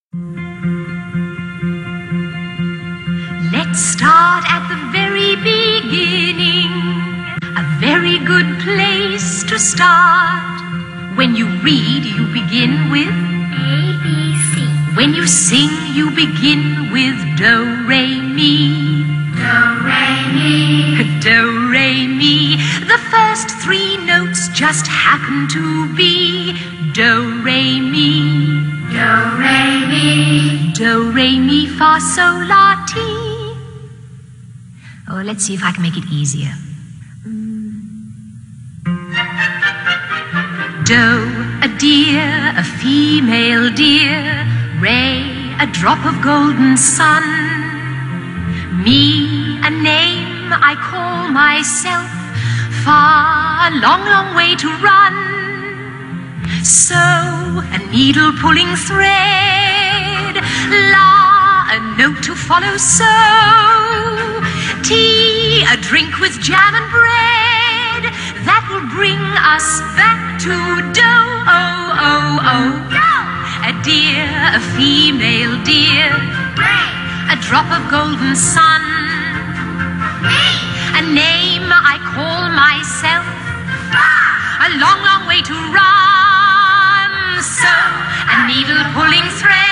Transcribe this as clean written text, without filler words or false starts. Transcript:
Let's start at the very beginning. A very good place to start. When you read, you begin with A, B, C. When you sing, you begin with do, re, mi. Do, re, mi. Do, re, mi. The first three notes just happen to be do, re, mi. Do, re, mi. Do, re, mi, fa, sol, la, ti. Oh, let's see if I can make it easier. Do, a deer, a female deer. Re, a drop of golden sun. Mi, a name I call myself. Fa, a long, long way to run. So, a needle pulling thread. La, a note to follow. So, tea, a drink with jam and bread. That will bring us back to do, oh, oh, oh. Do. A deer, a female deer. Re. A drop of golden sun. Mi. A name I call myself. Fa. A long, long way to run. So, a needle pulling thread.